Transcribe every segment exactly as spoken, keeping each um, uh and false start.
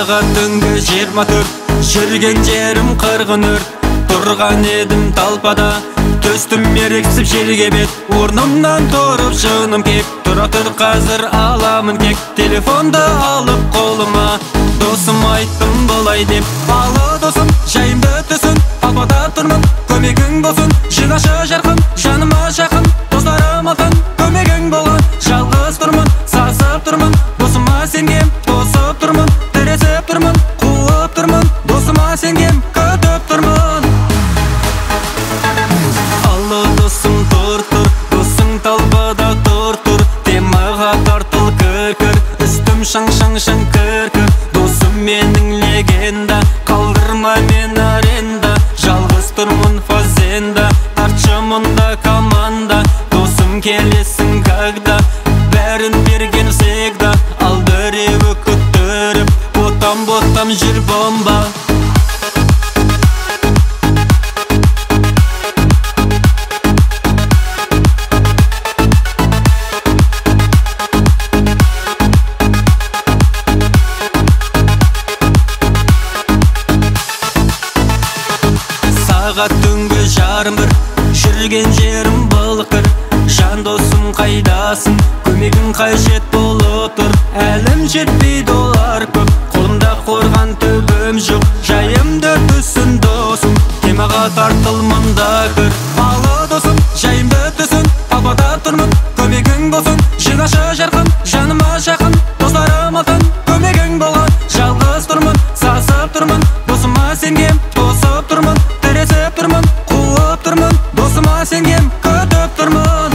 Сағат түнгі жиырма төрт, жүрген жерім қырғын өрт. Тұрған едім талпада, төстім мерексіп жерге бет. Орнымнан тұрып жыным кеп, тұра тұр қазір аламын кек. Телефонды алып қолыма, досым айттым болай деп. Алы досым, жайымды түсін, талпада тұрмын, көмегің болсын. Жинашы жарқын, жаныма жақын, достарым алтын, көмегің болған. Жалғыз тұрмын, сасып тұрмын, досыма сенгем, тосып тұрмын, тіресіп тұрмын, қуып тұрмын, досыма сенгем, күтіп тұрмын. Алы досым тұр тұр, досың талбада тұр тұр, темаға тартыл кір-кір, үстім шаң-шаң-шаң кір-кір. Досым менің легенда, қалдырма мен аренда, жалғыз тұрмын фазенда, тартшы мұнда команда. Досым келесің когда, бәрін берген всегда, ал біреуі күттіріп, ботам-ботам жүр бомба. Сағат түнгі жарым бір, жүрген жерім былқыр. Жан досым қайдасың, көмегің қажет болып тұр. Әлім жетпейді олар көп, қолымда қорған төбім жоқ. Жайымды түсін досым, темаға тартыл мұнда кір. Алы досым, жайымды түсін, талпада тұрмын, көмегің болсын. Жинашы жарқын, жаныма жақын, достарым алтын, көмегің болған. Жалғыз тұрмын, сасып тұрмын, досыма сенгем, тосып тұрмын, тіресіп тұрмын, қуып тұрмын, досыма сенгем, күтіп тұрмын.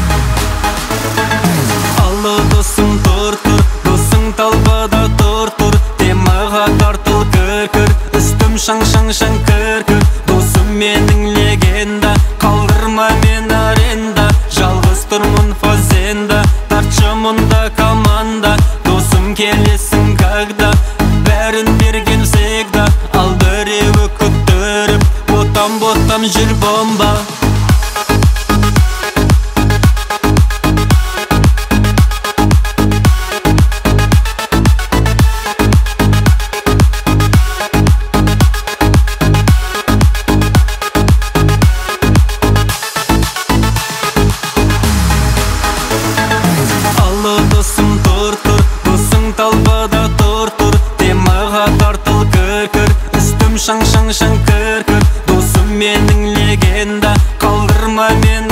Алы досым тұр тұр, досың талбада тұр тұр, темаға тартыл кір-кір, үстім шаң-шаң-шаң кір-кір. Досым менің легенда, қалдырма мен аренда, жалғыз тұрмын фазенда, тартшы мұнда команда. Досым келесің когда, бәрін берген всегда, ал біреуі күттіріп, ботам-ботам жүр бомба. Алы досым тұр тұр, досың талбада тұр тұр, темаға тартыл кір-кір, үстім шаң-шаң-шаң кір-кір. Досым менің легенда, қалдырма мен